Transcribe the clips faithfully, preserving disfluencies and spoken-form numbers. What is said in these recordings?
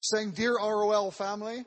saying, "Dear R O L family,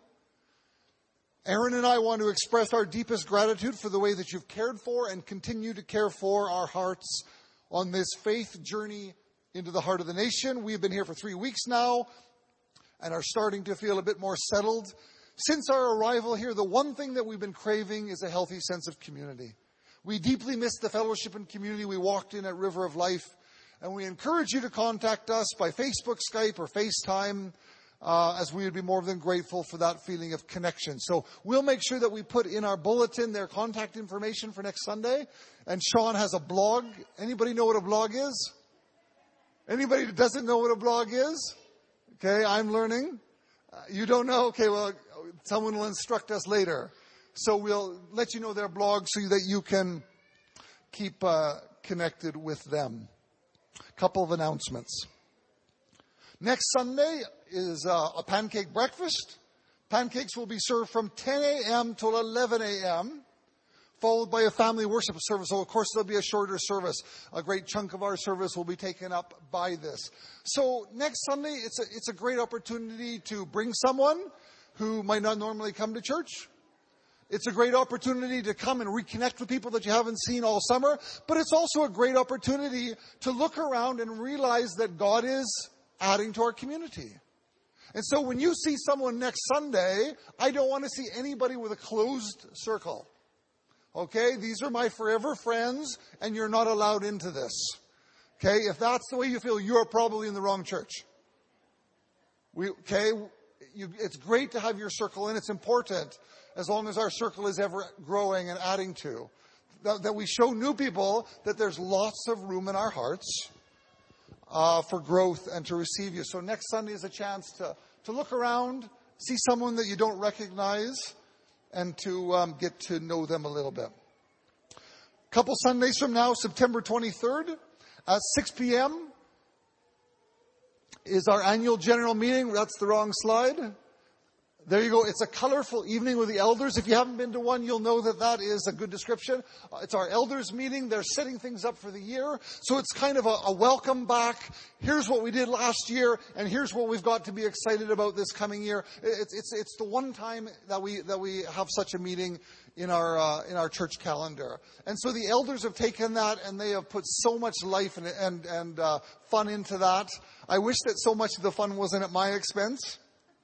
Aaron and I want to express our deepest gratitude for the way that you've cared for and continue to care for our hearts on this faith journey into the heart of the nation. We've been here for three weeks now and are starting to feel a bit more settled. Since our arrival here, the one thing that we've been craving is a healthy sense of community. We deeply miss the fellowship and community we walked in at River of Life, and we encourage you to contact us by Facebook, Skype, or FaceTime, uh, as we would be more than grateful for that feeling of connection." So we'll make sure that we put in our bulletin their contact information for next Sunday. And Sean has a blog. Anybody know what a blog is? Anybody that doesn't know what a blog is? Okay, I'm learning. Uh, you don't know? Okay, well, someone will instruct us later. So we'll let you know their blog so that you can keep uh, connected with them. A couple of announcements. Next Sunday is uh, a pancake breakfast. Pancakes will be served from ten a.m. till eleven a.m., followed by a family worship service. So, of course, there'll be a shorter service. A great chunk of our service will be taken up by this. So next Sunday, it's a, it's a great opportunity to bring someone who might not normally come to church. It's a great opportunity to come and reconnect with people that you haven't seen all summer. But it's also a great opportunity to look around and realize that God is adding to our community. And so when you see someone next Sunday, I don't want to see anybody with a closed circle. Okay? These are my forever friends, and you're not allowed into this. Okay? If that's the way you feel, you're probably in the wrong church. We, okay? You, it's great to have your circle, and it's important, as long as our circle is ever growing and adding to, that, that we show new people that there's lots of room in our hearts uh, for growth and to receive you. So next Sunday is a chance to, to look around, see someone that you don't recognize, and to um, get to know them a little bit. A couple Sundays from now, September twenty-third, at six p.m., is our annual general meeting. That's the wrong slide. There you go. It's a colorful evening with the elders. If you haven't been to one, you'll know that that is a good description. Uh, it's our elders meeting. They're setting things up for the year. So it's kind of a, a welcome back. Here's what we did last year, and here's what we've got to be excited about this coming year. It's, it's, it's the one time that we, that we have such a meeting in our, uh, in our church calendar. And so the elders have taken that, and they have put so much life and, and, and uh, fun into that. I wish that so much of the fun wasn't at my expense.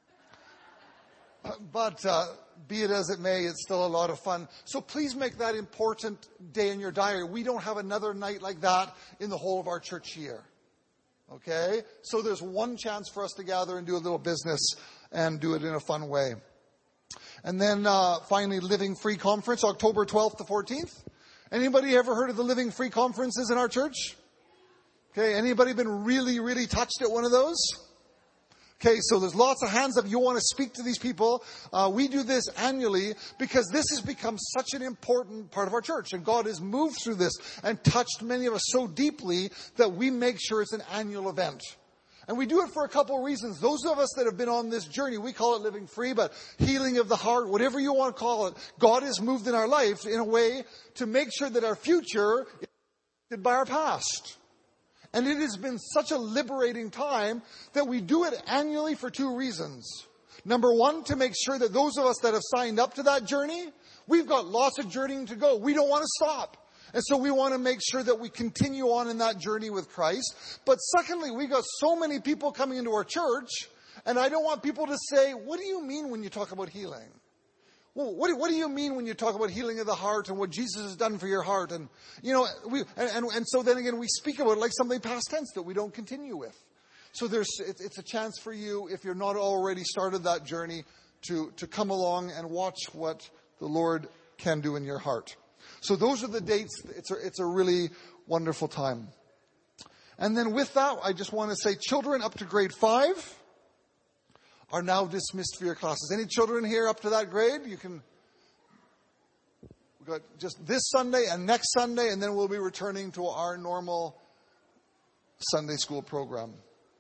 But uh, be it as it may, it's still a lot of fun. So please make that important day in your diary. We don't have another night like that in the whole of our church year. Okay? So there's one chance for us to gather and do a little business and do it in a fun way. And then uh, finally, Living Free Conference, October twelfth to fourteenth. Anybody ever heard of the Living Free Conferences in our church? Okay, anybody been really, really touched at one of those? Okay, so there's lots of hands up. You want to speak to these people. Uh, we do this annually because this has become such an important part of our church. And God has moved through this and touched many of us so deeply that we make sure it's an annual event. And we do it for a couple of reasons. Those of us that have been on this journey, we call it Living Free, but healing of the heart, whatever you want to call it, God has moved in our life in a way to make sure that our future is affected by our past. And it has been such a liberating time that we do it annually for two reasons. Number one, to make sure that those of us that have signed up to that journey, we've got lots of journeying to go. We don't want to stop. And so we want to make sure that we continue on in that journey with Christ. But secondly, we've got so many people coming into our church, and I don't want people to say, what do you mean when you talk about healing? Well, what, what do you mean when you talk about healing of the heart and what Jesus has done for your heart? And, you know, we, and, and, and so then again, we speak about it like something past tense that we don't continue with. So there's, it, it's a chance for you, if you're not already started that journey, to, to come along and watch what the Lord can do in your heart. So those are the dates. It's a, it's a really wonderful time. And then with that, I just want to say children up to grade five are now dismissed for your classes. Any children here up to that grade? You can, we've got just this Sunday and next Sunday, and then we'll be returning to our normal Sunday school program.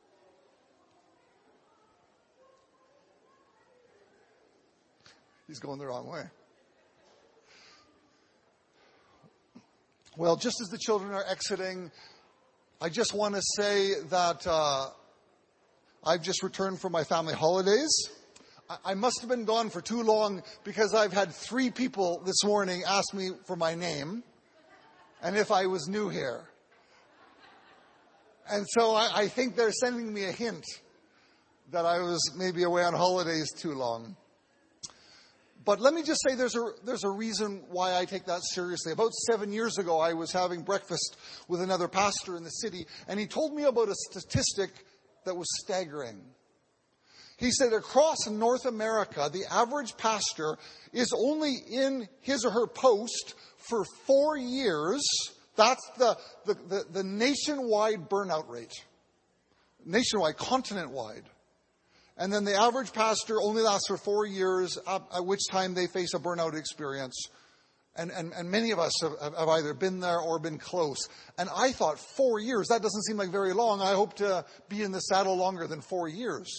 He's going the wrong way. Well, just as the children are exiting, I just want to say that uh, I've just returned from my family holidays. I must have been gone for too long because I've had three people this morning ask me for my name and if I was new here. And so I, I think they're sending me a hint that I was maybe away on holidays too long. But let me just say there's a, there's a reason why I take that seriously. About seven years ago, I was having breakfast with another pastor in the city, and he told me about a statistic that was staggering. He said across North America, the average pastor is only in his or her post for four years. That's the, the, the, the nationwide burnout rate. Nationwide, continent-wide. And then the average pastor only lasts for four years, at which time they face a burnout experience. And, and, and many of us have, have either been there or been close. And I thought, four years, that doesn't seem like very long. I hope to be in the saddle longer than four years.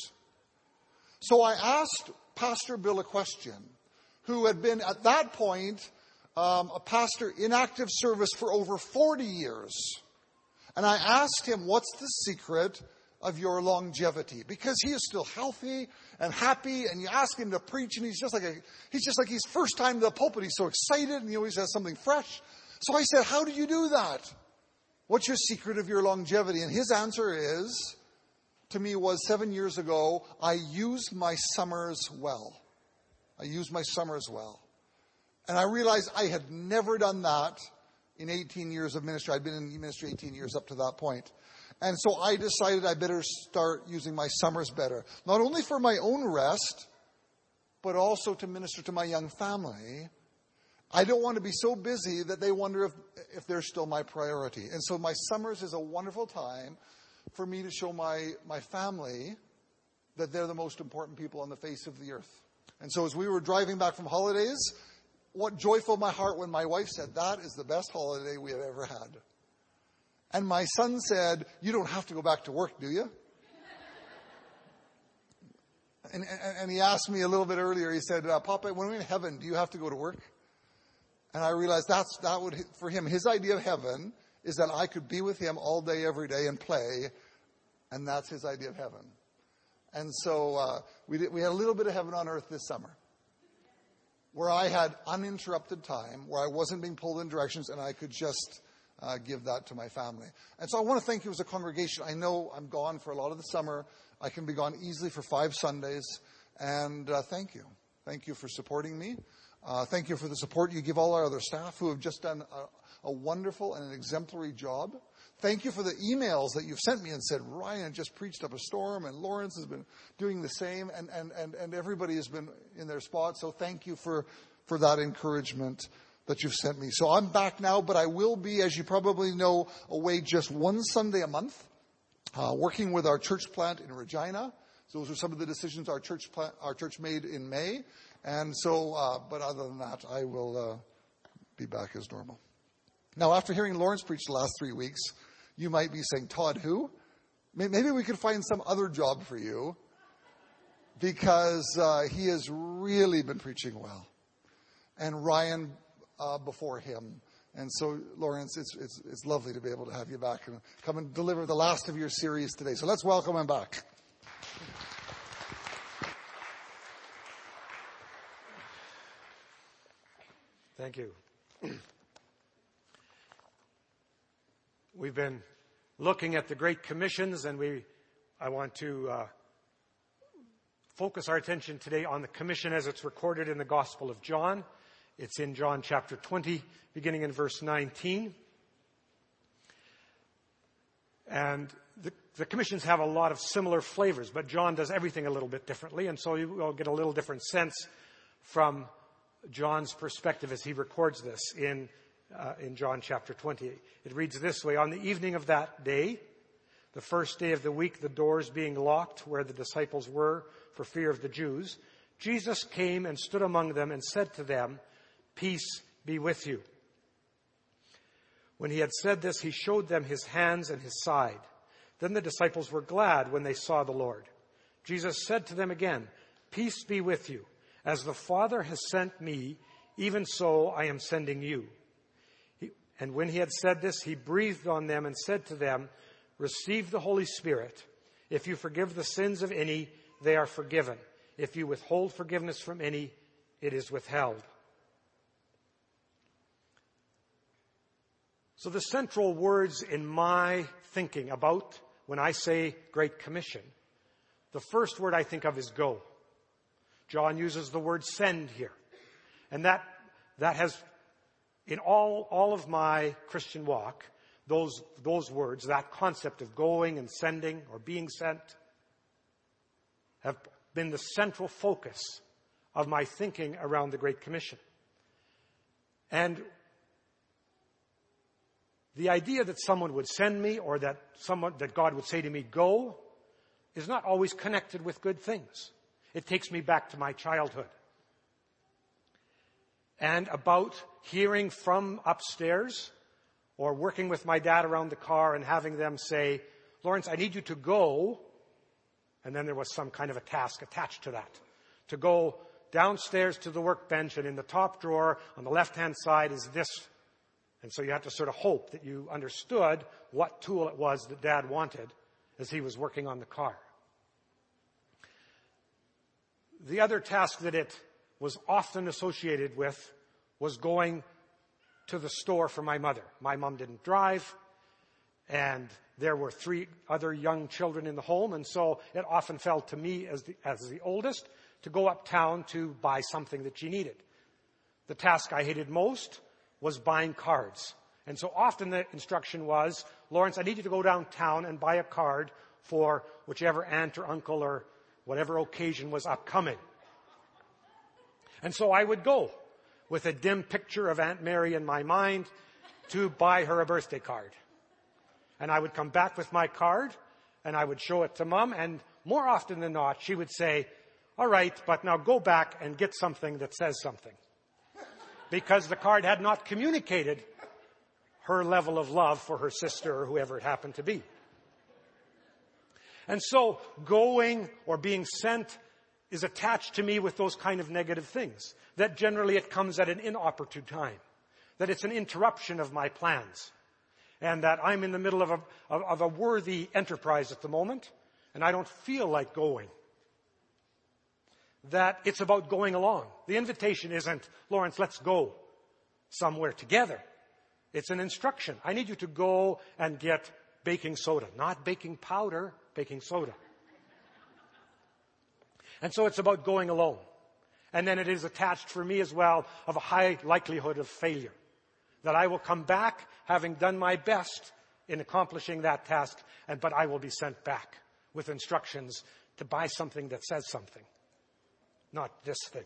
So I asked Pastor Bill a question, who had been at that point um, a pastor in active service for over forty years. And I asked him, what's the secret of your longevity? Because he is still healthy and happy, and you ask him to preach, and he's just like a, he's just like he's first time to the pulpit. He's so excited, and he always has something fresh. So I said, how do you do that? What's your secret of your longevity? And his answer is, to me, was seven years ago, I used my summers well. I used my summers well. And I realized I had never done that in eighteen years of ministry. I'd been in ministry eighteen years up to that point. And so I decided I better start using my summers better. Not only for my own rest, but also to minister to my young family. I don't want to be so busy that they wonder if, if they're still my priority. And so my summers is a wonderful time for me to show my, my family that they're the most important people on the face of the earth. And so as we were driving back from holidays, what joy filled my heart when my wife said, that is the best holiday we have ever had. And my son said, you don't have to go back to work, do you? And, and, and he asked me a little bit earlier, he said, uh, Papa, when we're in heaven, do you have to go to work? And I realized that's, that would, for him, his idea of heaven is that I could be with him all day, every day and play. And that's his idea of heaven. And so uh, we, did, we had a little bit of heaven on earth this summer, where I had uninterrupted time, where I wasn't being pulled in directions, and I could just uh, give that to my family. And so I want to thank you as a congregation. I know I'm gone for a lot of the summer. I can be gone easily for five Sundays. And uh, thank you. Thank you for supporting me. Uh, thank you for the support you give all our other staff who have just done a, a wonderful and an exemplary job. Thank you for the emails that you've sent me and said, Ryan just preached up a storm, and Lawrence has been doing the same, and, and, and, and everybody has been in their spot. So thank you for, for that encouragement that you've sent me. So I'm back now, but I will be, as you probably know, away just one Sunday a month, uh, working with our church plant in Regina. So those are some of the decisions our church plant, our church made in May. And so, uh, but other than that, I will uh, be back as normal. Now, after hearing Lawrence preach the last three weeks, you might be saying, Todd, who? Maybe we could find some other job for you, because uh, he has really been preaching well. And Ryan uh, before him. And so, Lawrence, it's, it's, it's lovely to be able to have you back and come and deliver the last of your series today. So let's welcome him back. Thank you. We've been looking at the Great Commissions, and we, I want to uh, focus our attention today on the commission as it's recorded in the Gospel of John. It's in John chapter twenty, beginning in verse nineteen. And the, the commissions have a lot of similar flavors, but John does everything a little bit differently, and so you will get a little different sense from John's perspective as he records this in uh, in John chapter twenty. It reads this way: On the evening of that day, the first day of the week, the doors being locked where the disciples were for fear of the Jews, Jesus came and stood among them and said to them, "Peace be with you." When he had said this, he showed them his hands and his side. Then the disciples were glad when they saw the Lord. Jesus said to them again, "Peace be with you. As the Father has sent me, even so I am sending you." He, and when he had said this, he breathed on them and said to them, "Receive the Holy Spirit. If you forgive the sins of any, they are forgiven. If you withhold forgiveness from any, it is withheld. So the central words in my thinking about when I say Great Commission, the first word I think of is go. John uses the word send here. And that, that has, in all, all of my Christian walk, those, those words, that concept of going and sending or being sent, have been the central focus of my thinking around the Great Commission. And the idea that someone would send me or that someone, that God would say to me, go, is not always connected with good things. It takes me back to my childhood. And about hearing from upstairs or working with my dad around the car and having them say, Lawrence, I need you to go. And then there was some kind of a task attached to that. To go downstairs to the workbench, and in the top drawer on the left-hand side is this. And so you have to sort of hope that you understood what tool it was that Dad wanted as he was working on the car. The other task that it was often associated with was going to the store for my mother. My mom didn't drive, and there were three other young children in the home, and so it often fell to me as the, as the oldest to go uptown to buy something that she needed. The task I hated most was buying cards. And so often the instruction was, Lawrence, I need you to go downtown and buy a card for whichever aunt or uncle or whatever occasion was upcoming. And so I would go with a dim picture of Aunt Mary in my mind to buy her a birthday card. And I would come back with my card and I would show it to Mom, and more often than not, she would say, all right, but now go back and get something that says something. Because the card had not communicated her level of love for her sister or whoever it happened to be. And so going or being sent is attached to me with those kind of negative things. That generally it comes at an inopportune time. That it's an interruption of my plans. And that I'm in the middle of a, of, of a worthy enterprise at the moment, and I don't feel like going. That it's about going along. The invitation isn't, Lawrence, let's go somewhere together. It's an instruction. I need you to go and get baking soda. Not baking powder, baking soda. And so it's about going alone. And then it is attached for me as well of a high likelihood of failure. That I will come back having done my best in accomplishing that task, and but I will be sent back with instructions to buy something that says something. Not this thing.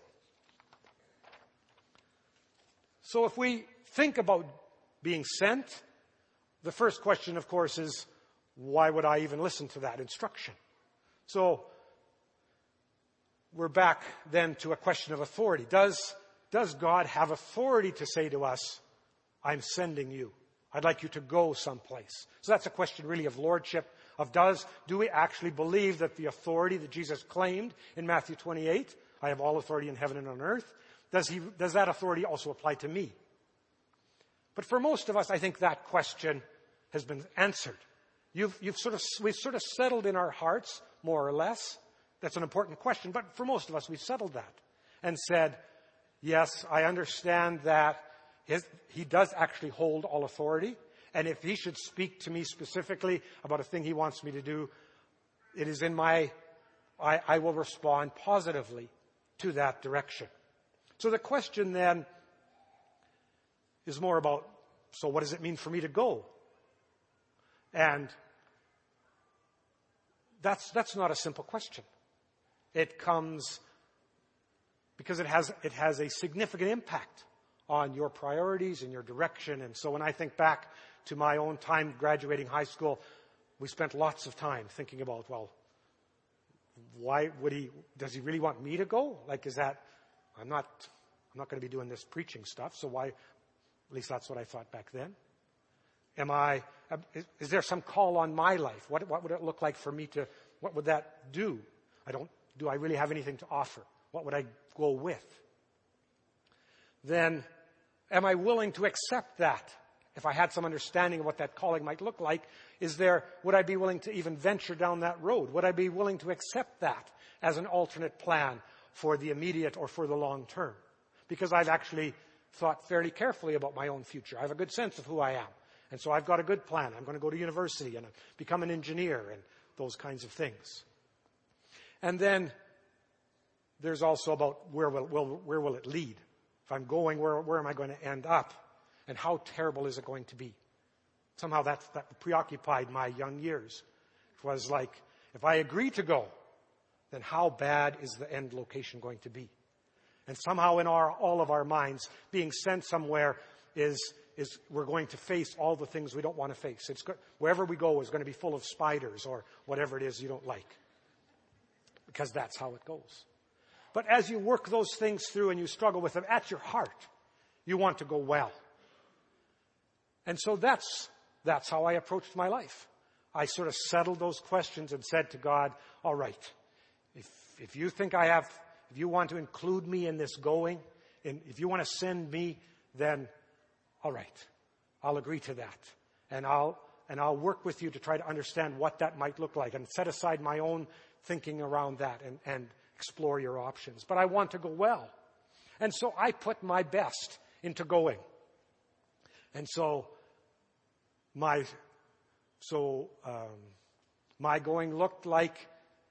So if we think about being sent, the first question, of course, is why would I even listen to that instruction? So we're back then to a question of authority. Does, does God have authority to say to us, I'm sending you. I'd like you to go someplace. So that's a question really of lordship, of does, do we actually believe that the authority that Jesus claimed in Matthew twenty-eight, I have all authority in heaven and on earth, does he, does that authority also apply to me? But for most of us, I think that question has been answered. You've, you've sort of, we've sort of settled in our hearts, more or less. That's an important question, but for most of us, we've settled that and said, yes, I understand that his, he does actually hold all authority, and if he should speak to me specifically about a thing he wants me to do, it is in my, I, I will respond positively to that direction. So the question then is more about, so what does it mean for me to go? And that's, that's not a simple question. It comes because it has, it has a significant impact on your priorities and your direction. And so when I think back to my own time graduating high school, we spent lots of time thinking about, well, why would he, does he really want me to go? Like, is that, I'm not, I'm not going to be doing this preaching stuff, so why, at least that's what I thought back then. Am I, is, is there some call on my life? What, what would it look like for me to, what would that do? I don't, do I really have anything to offer? What would I go with? Then, am I willing to accept that if I had some understanding of what that calling might look like, is there, would I be willing to even venture down that road? Would I be willing to accept that as an alternate plan for the immediate or for the long term? Because I've actually thought fairly carefully about my own future. I have a good sense of who I am. And so I've got a good plan. I'm going to go to university and become an engineer and those kinds of things. And then there's also about where will, will, where will it lead? If I'm going, where, where am I going to end up? And how terrible is it going to be? Somehow that's, that preoccupied my young years. It was like, if I agree to go, then how bad is the end location going to be? And somehow in our, all of our minds, being sent somewhere is, is we're going to face all the things we don't want to face. It's go, wherever we go is going to be full of spiders or whatever it is you don't like. Because that's how it goes. But as you work those things through and you struggle with them, at your heart, you want to go well. And so that's, that's how I approached my life. I sort of settled those questions and said to God, all right, if, if you think I have, if you want to include me in this going, and if you want to send me, then all right, I'll agree to that. And I'll, and I'll work with you to try to understand what that might look like and set aside my own thinking around that and, and explore your options. But I want to go well. And so I put my best into going. And so my so um, my going looked like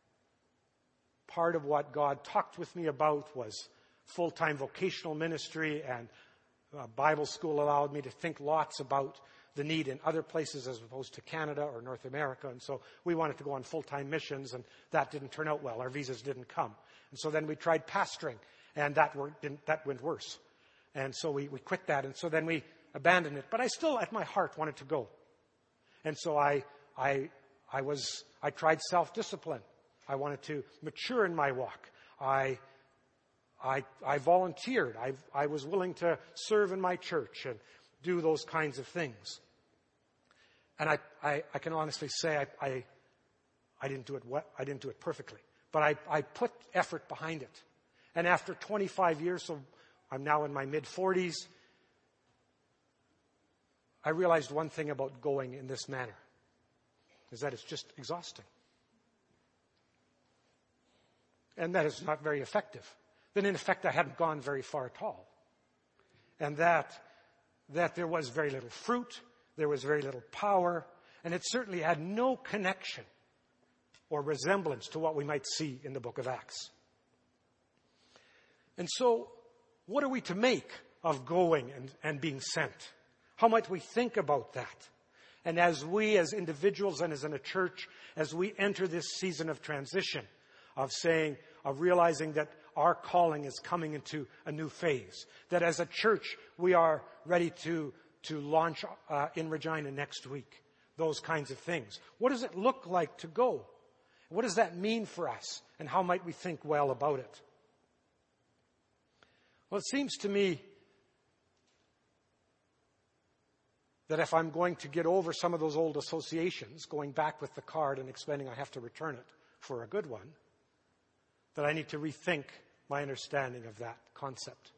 part of what God talked with me about was full-time vocational ministry, and uh, Bible school allowed me to think lots about the need in other places as opposed to Canada or North America. And so we wanted to go on full-time missions, and that didn't turn out well. Our visas didn't come. And so then we tried pastoring, and that, were, didn't, that went worse. And so we, we quit that, and so then we abandoned it. But I still, at my heart, wanted to go. And so I, I, I was, I tried self-discipline. I wanted to mature in my walk. I, I, I volunteered. I, I was willing to serve in my church and do those kinds of things. And I, I, I can honestly say I, I, I didn't do it well, I didn't do it perfectly, but I, I put effort behind it. And after twenty-five years, so I'm now in my mid forties, I realized one thing about going in this manner, is that it's just exhausting. And that is not very effective. Then in effect, I hadn't gone very far at all. And that, that there was very little fruit, there was very little power, and it certainly had no connection or resemblance to what we might see in the book of Acts. And so, what are we to make of going and, and being sent? How might we think about that? And as we, as individuals and as in a church, as we enter this season of transition, of saying, of realizing that our calling is coming into a new phase, that as a church we are ready to, to launch uh, in Regina next week, those kinds of things. What does it look like to go? What does that mean for us? And how might we think well about it? Well, it seems to me that if I'm going to get over some of those old associations, going back with the card and explaining I have to return it for a good one, that I need to rethink my understanding of that concept.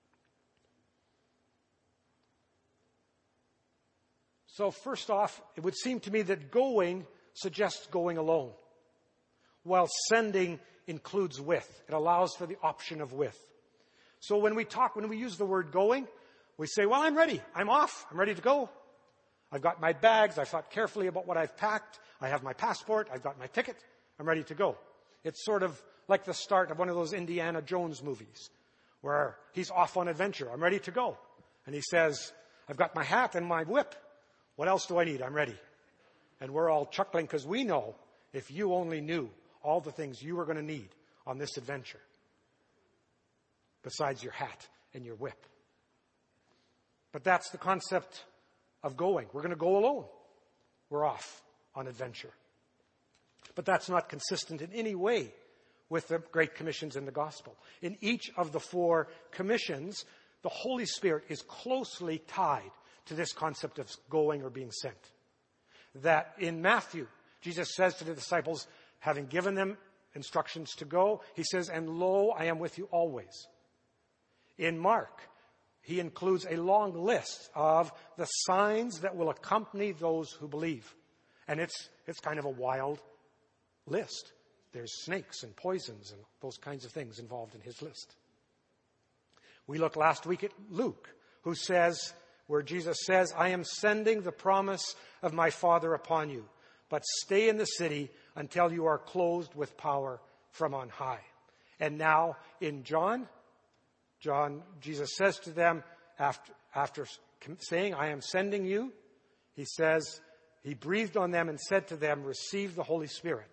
So first off, it would seem to me that going suggests going alone, while sending includes with. It allows for the option of with. So when we talk, when we use the word going, we say, well, I'm ready. I'm off. I'm ready to go. I've got my bags. I've thought carefully about what I've packed. I have my passport. I've got my ticket. I'm ready to go. It's sort of like the start of one of those Indiana Jones movies where he's off on adventure. I'm ready to go. And he says, I've got my hat and my whip. What else do I need? I'm ready. And we're all chuckling because we know if you only knew all the things you were going to need on this adventure besides your hat and your whip. But that's the concept of going. We're going to go alone. We're off on adventure. But that's not consistent in any way with the Great Commissions in the Gospel. In each of the four commissions, the Holy Spirit is closely tied to this concept of going or being sent. That in Matthew, Jesus says to the disciples, having given them instructions to go, he says, and lo, I am with you always. In Mark, he includes a long list of the signs that will accompany those who believe. And it's, it's kind of a wild list. There's snakes and poisons and those kinds of things involved in his list. We looked last week at Luke, who says, where Jesus says, I am sending the promise of my Father upon you, but stay in the city until you are clothed with power from on high. And now in John, John, Jesus says to them, after, after saying, I am sending you, he says, he breathed on them and said to them, receive the Holy Spirit.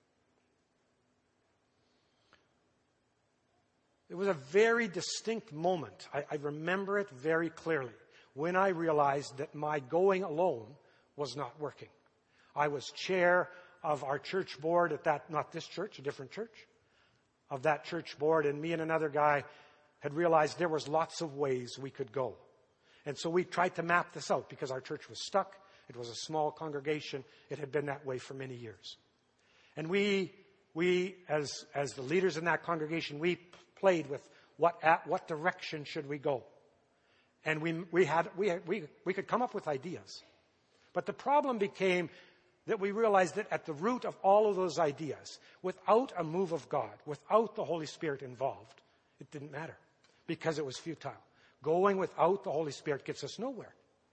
It was a very distinct moment. I, I remember it very clearly when I realized that my going alone was not working. I was chair of our church board at that, not this church, a different church, of that church board, and me and another guy had realized there was lots of ways we could go. And so we tried to map this out because our church was stuck. It was a small congregation. It had been that way for many years. And we, we as, as the leaders in that congregation, we played with what, at what direction should we go. And we, we, had, we, we, we could come up with ideas. But the problem became that we realized that at the root of all of those ideas, without a move of God, without the Holy Spirit involved, it didn't matter because it was futile. Going without the Holy Spirit gets us nowhere.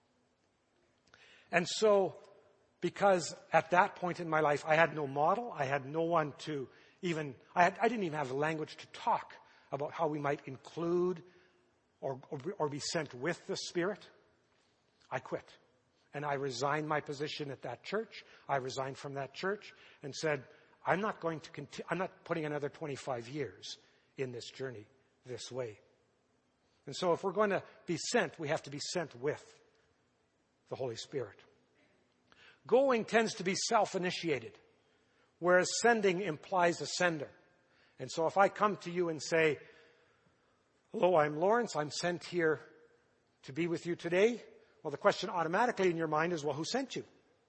And so, because at that point in my life, I had no model, I had no one to even, I, had, I didn't even have the language to talk about how we might include or, or, or be sent with the Spirit, I quit. And I resigned my position at that church. I resigned from that church and said, I'm not going to continue, I'm not putting another twenty-five years in this journey this way. And so if we're going to be sent, we have to be sent with the Holy Spirit. Going tends to be self-initiated, whereas sending implies a sender. And so if I come to you and say, hello, I'm Lawrence, I'm sent here to be with you today, well, the question automatically in your mind is, well, who sent you?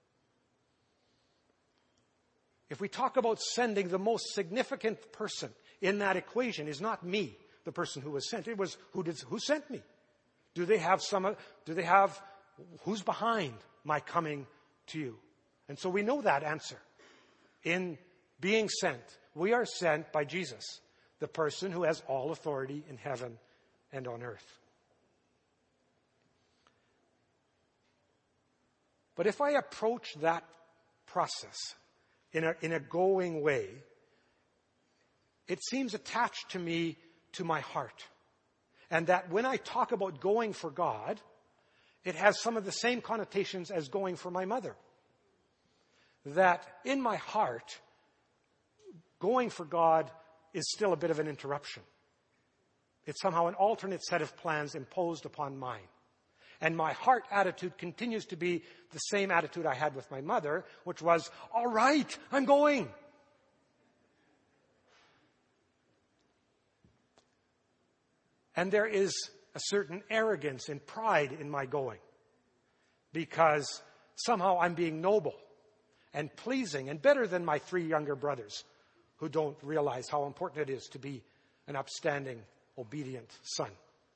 If we talk about sending, the most significant person in that equation is not me, the person who was sent. It was who did who sent me? Do they have some? Do they have? Who's behind my coming to you? And so we know that answer. In being sent, we are sent by Jesus, the person who has all authority in heaven and on earth. But if I approach that process in a, in a going way, it seems attached to me to my heart. And that when I talk about going for God, it has some of the same connotations as going for my mother. That in my heart, going for God is still a bit of an interruption. It's somehow an alternate set of plans imposed upon mine. And my heart attitude continues to be the same attitude I had with my mother, which was, all right, I'm going. And there is a certain arrogance and pride in my going, because somehow I'm being noble and pleasing and better than my three younger brothers who don't realize how important it is to be an upstanding, obedient son.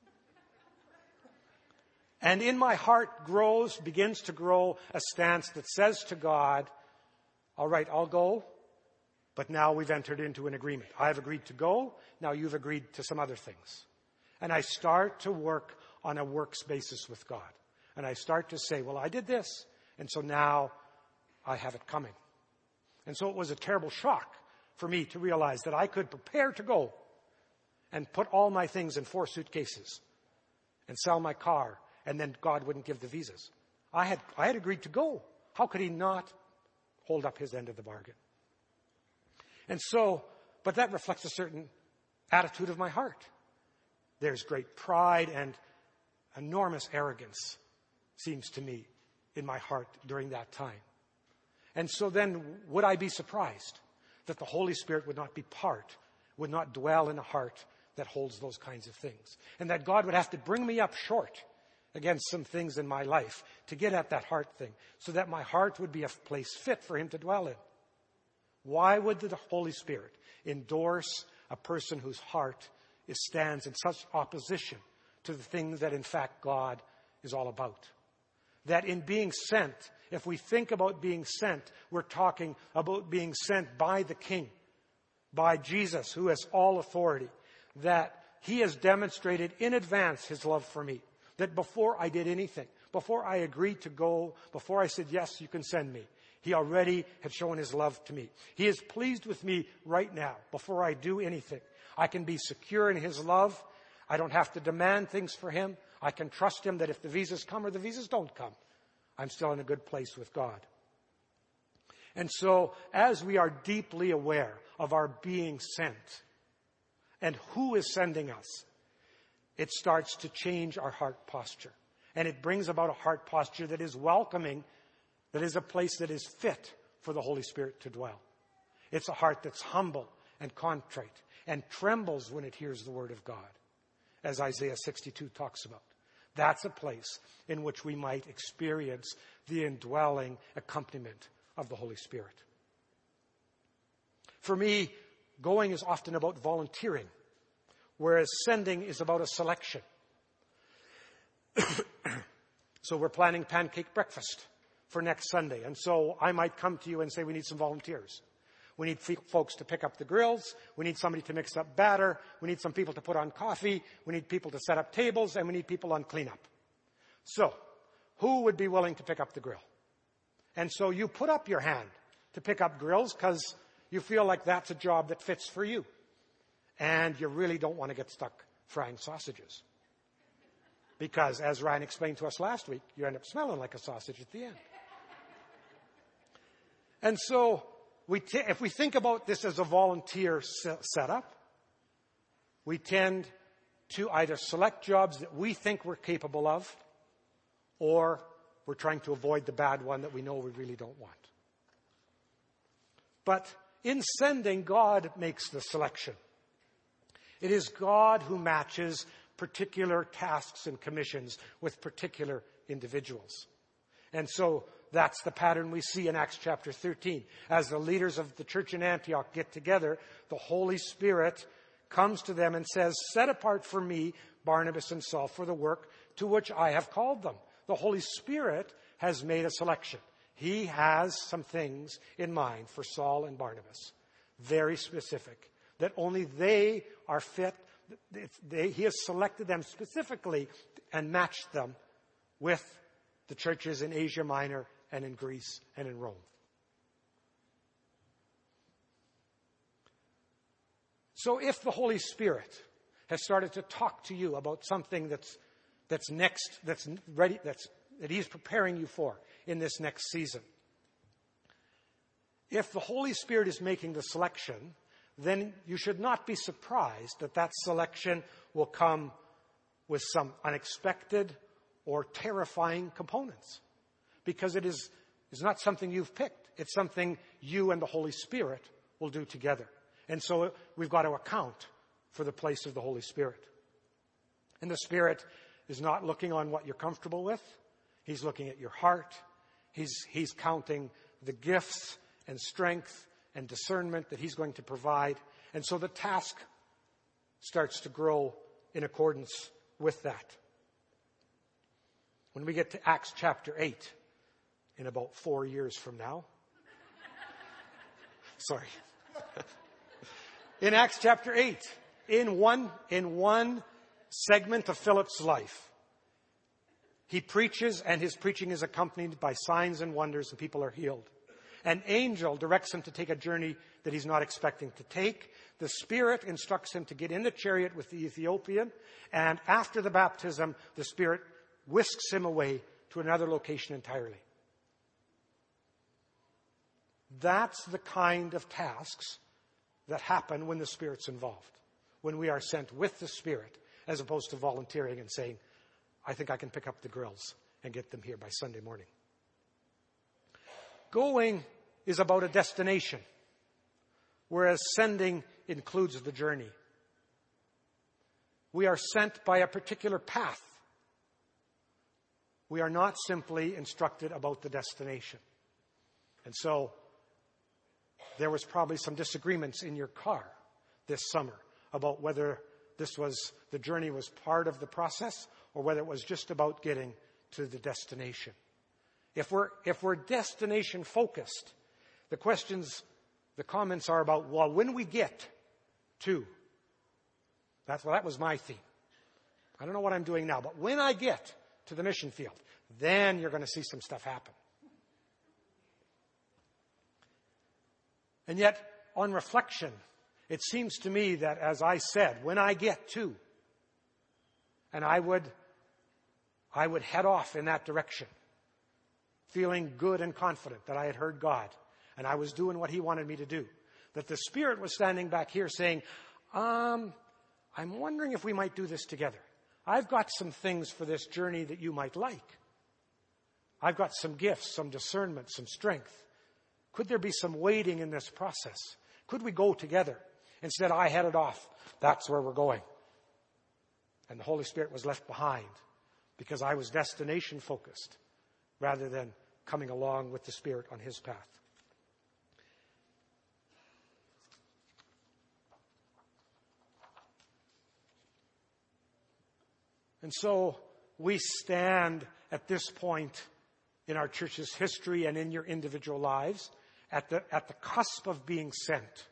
And in my heart grows, begins to grow a stance that says to God, all right, I'll go, but now we've entered into an agreement. I've agreed to go, now you've agreed to some other things. And I start to work on a works basis with God. And I start to say, well, I did this, and so now I have it coming. And so it was a terrible shock for me to realize that I could prepare to go and put all my things in four suitcases and sell my car, and then God wouldn't give the visas. I had, I had agreed to go. How could he not hold up his end of the bargain? And so, but that reflects a certain attitude of my heart. There's great pride and enormous arrogance, seems to me, in my heart during that time. And so then, would I be surprised that the Holy Spirit would not be part, would not dwell in a heart that holds those kinds of things? And that God would have to bring me up short against some things in my life to get at that heart thing, so that my heart would be a place fit for him to dwell in. Why would the Holy Spirit endorse a person whose heart is, stands in such opposition to the things that in fact God is all about. That in being sent, if we think about being sent, we're talking about being sent by the King, by Jesus, who has all authority, that he has demonstrated in advance his love for me, that before I did anything, before I agreed to go, before I said, yes, you can send me, he already had shown his love to me. He is pleased with me right now, before I do anything. I can be secure in his love. I don't have to demand things for him. I can trust him that if the visas come or the visas don't come, I'm still in a good place with God. And so, as we are deeply aware of our being sent and who is sending us, it starts to change our heart posture. And it brings about a heart posture that is welcoming, that is a place that is fit for the Holy Spirit to dwell. It's a heart that's humble and contrite and trembles when it hears the word of God, as Isaiah sixty-two talks about. That's a place in which we might experience the indwelling accompaniment of the Holy Spirit. For me, going is often about volunteering, whereas sending is about a selection. So we're planning pancake breakfast for next Sunday. And so I might come to you and say, we need some volunteers. We need f- folks to pick up the grills. We need somebody to mix up batter. We need some people to put on coffee. We need people to set up tables. And we need people on cleanup. So, who would be willing to pick up the grill? And so you put up your hand to pick up grills because you feel like that's a job that fits for you. And you really don't want to get stuck frying sausages. Because, as Ryan explained to us last week, you end up smelling like a sausage at the end. And so, We t- if we think about this as a volunteer se- setup, we tend to either select jobs that we think we're capable of, or we're trying to avoid the bad one that we know we really don't want. But in sending, God makes the selection. It is God who matches particular tasks and commissions with particular individuals. And so that's the pattern we see in Acts chapter thirteen. As the leaders of the church in Antioch get together, the Holy Spirit comes to them and says, set apart for me, Barnabas and Saul, for the work to which I have called them. The Holy Spirit has made a selection. He has some things in mind for Saul and Barnabas, very specific, that only they are fit. They, he has selected them specifically and matched them with the churches in Asia Minor and in Greece and in Rome. So if the Holy Spirit has started to talk to you about something that's that's next, that's ready, that's that he's preparing you for in this next season, if the Holy Spirit is making the selection, then you should not be surprised that that selection will come with some unexpected or terrifying components. Because it is, is not something you've picked. It's something you and the Holy Spirit will do together. And so we've got to account for the place of the Holy Spirit. And the Spirit is not looking on what you're comfortable with. He's looking at your heart. He's, he's counting the gifts and strength and discernment that he's going to provide. And so the task starts to grow in accordance with that. When we get to Acts chapter eight, in about four years from now. Sorry. In Acts chapter eight, in one, in one segment of Philip's life, he preaches, and his preaching is accompanied by signs and wonders, and people are healed. An angel directs him to take a journey that he's not expecting to take. The Spirit instructs him to get in the chariot with the Ethiopian, and after the baptism, the Spirit whisks him away to another location entirely. That's the kind of tasks that happen when the Spirit's involved. When we are sent with the Spirit, as opposed to volunteering and saying, I think I can pick up the grills and get them here by Sunday morning. Going is about a destination, whereas sending includes the journey. We are sent by a particular path. We are not simply instructed about the destination. And so, there was probably some disagreements in your car this summer about whether the this was, the journey was part of the process, or whether it was just about getting to the destination. If we're, if we're destination focused, the questions, the comments are about, well, when we get to, that's, well, that was my theme. I don't know what I'm doing now, but when I get to the mission field, then you're going to see some stuff happen. And yet, on reflection, it seems to me that, as I said, when I get to, and I would, I would head off in that direction, feeling good and confident that I had heard God, and I was doing what He wanted me to do, that the Spirit was standing back here saying, um, I'm wondering if we might do this together. I've got some things for this journey that you might like. I've got some gifts, some discernment, some strength. Could there be some waiting in this process? Could we go together? Instead, I headed off. That's where we're going. And the Holy Spirit was left behind because I was destination focused rather than coming along with the Spirit on His path. And so we stand at this point in our church's history and in your individual lives at the, at the cusp of being sent.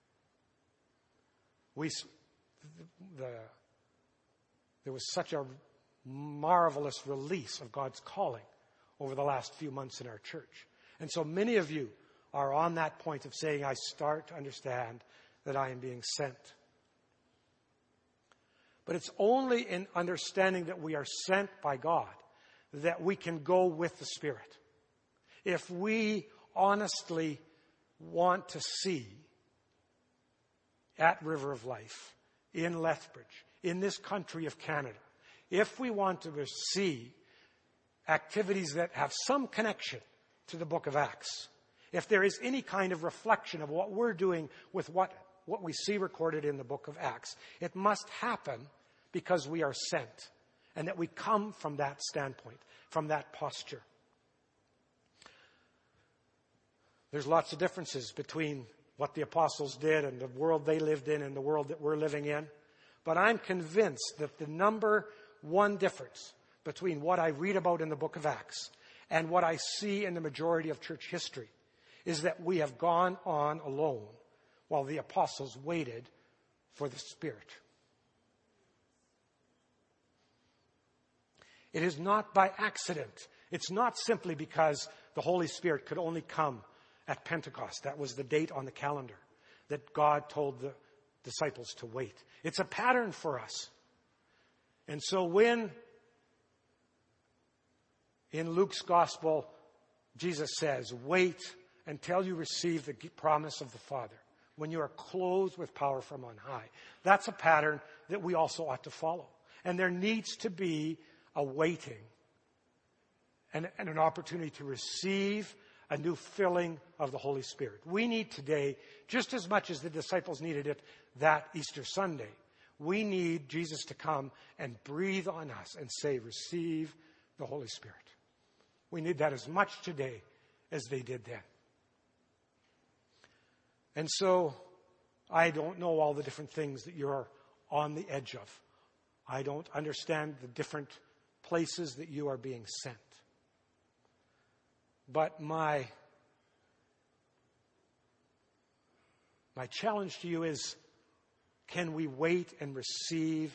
We, the, there was such a marvelous release of God's calling over the last few months in our church. And so many of you are on that point of saying, I start to understand that I am being sent. But it's only in understanding that we are sent by God that we can go with the Spirit. If we honestly want to see at River of Life, in Lethbridge, in this country of Canada, if we want to see activities that have some connection to the book of Acts, if there is any kind of reflection of what we're doing with what, what we see recorded in the book of Acts, it must happen because we are sent, and that we come from that standpoint, from that posture. There's lots of differences between what the apostles did and the world they lived in and the world that we're living in. But I'm convinced that the number one difference between what I read about in the book of Acts and what I see in the majority of church history is that we have gone on alone while the apostles waited for the Spirit. It is not by accident. It's not simply because the Holy Spirit could only come at Pentecost. That was the date on the calendar that God told the disciples to wait. It's a pattern for us. And so when in Luke's gospel, Jesus says, wait until you receive the promise of the Father, when you are clothed with power from on high. That's a pattern that we also ought to follow. And there needs to be a waiting and, and an opportunity to receive a new filling of the Holy Spirit. We need today, just as much as the disciples needed it that Easter Sunday, we need Jesus to come and breathe on us and say, receive the Holy Spirit. We need that as much today as they did then. And so, I don't know all the different things that you're on the edge of. I don't understand the different places that you are being sent. But my, my challenge to you is, can we wait and receive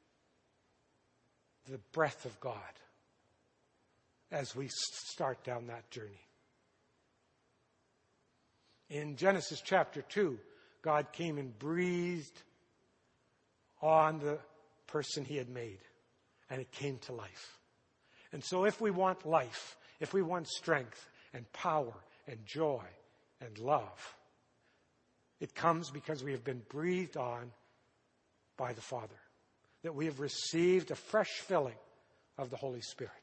the breath of God as we start down that journey? In Genesis chapter two, God came and breathed on the person He had made, and it came to life. And so if we want life, if we want strength and power and joy and love, it comes because we have been breathed on by the Father, that we have received a fresh filling of the Holy Spirit.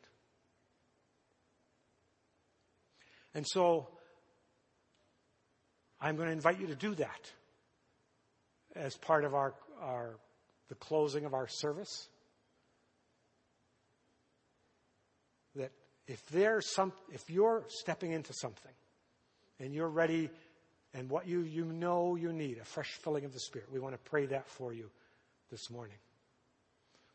And so I'm going to invite you to do that as part of our, our the closing of our service. That if there's some, if you're stepping into something and you're ready and what you, you know you need, a fresh filling of the Spirit, we want to pray that for you this morning.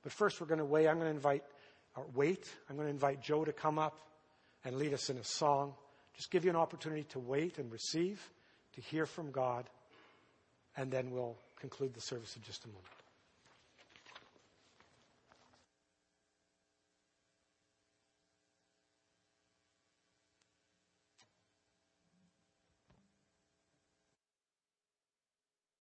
But first we're going to wait. I'm going to invite, or wait. I'm going to invite Joe to come up and lead us in a song. Just give you an opportunity to wait and receive, to hear from God, and then we'll conclude the service in just a moment.